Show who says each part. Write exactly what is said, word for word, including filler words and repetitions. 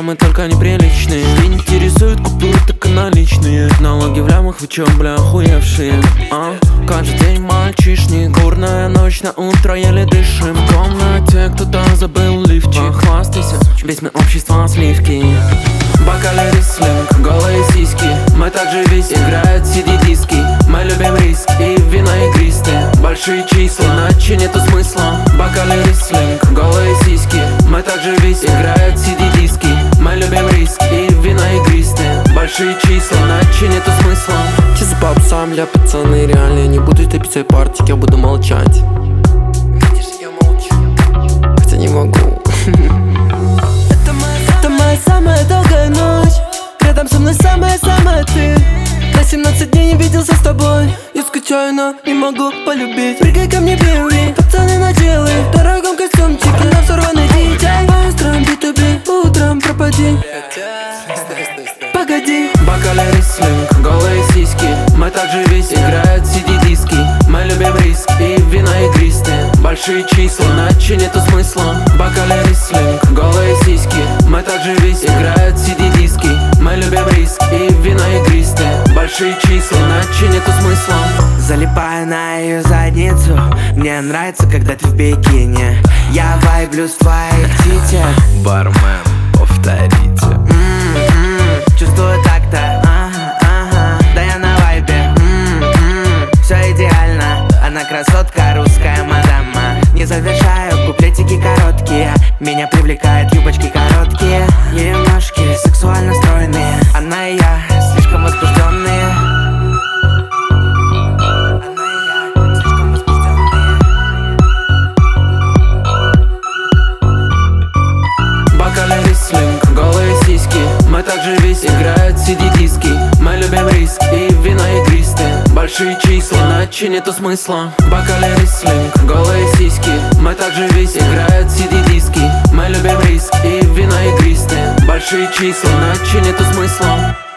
Speaker 1: мы только неприличные. Не интересуют купюры, так и наличные. Налоги в лямах, вы чё, бля, охуевшие? А? Каждый день мальчишник, бурная ночь, на утро еле дышим. В комнате кто-то забыл лифчик. Похвастайся, весь мы общество сливки. Бакалей рислинг, голые сиськи. Мы также весь играют си ди-диски. Мы любим риск и вина игристые. Большие числа, иначе нету смысла. Бакалей рислинг, голые сиськи. Мы также весь играют си ди-диски. Мы любим риск и вина игристые. Большие числа, иначе нету смысла.
Speaker 2: Чисто по псам, я пацаны, реально. Я не буду топить свои партии, я буду молчать. Видишь, я молчу, хотя не могу.
Speaker 3: Это моя самая долгая ночь. Рядом со мной самая-самая ты. На семнадцать дней не виделся с тобой. Я скучаю, но не могу полюбить. Прыгай ко мне, бери, пацаны наделай. В дорогом костюмчике, на сорванный диджей. По утрам би ту би, утром пропади. Погоди.
Speaker 1: Бакалей рислинг, голые сиськи. Мы также весь играют си ди-диски. Мы любим риск и вина игристые. Большие числа, иначе нету смысла. Бакалей рислинг, голые сиськи. Мы также весь играют си ди-диски. Мы любим риск и вина игристые. Большие числа, иначе нету смысла.
Speaker 3: Залипаю на ее задницу. Мне нравится, когда ты в бикини. Я вайблю с твоих титер.
Speaker 2: Бармен, повторите.
Speaker 3: М-м-м, чувствую так-то, ага, ага. Да я на вайбе, м-м-м, все идеально. Она красотка, русская мадама. Не завершаю, куплетики короткие. Меня привлекают юбочки короткие. Ее ножки сексуально стройные. Она и я слишком возбужденные. Она и я слишком возбужденные.
Speaker 1: Бакалей рислинг, голые сиськи. Мы также весь играют си ди-диски. Мы любим риск и вина игристые. Большие числа, иначе нету смысла. Бакалей рислинг, голые сиськи. Мы также весь играют си ди-диски. Мы любим риск и вина игристые. Большие числа, иначе нету смысла.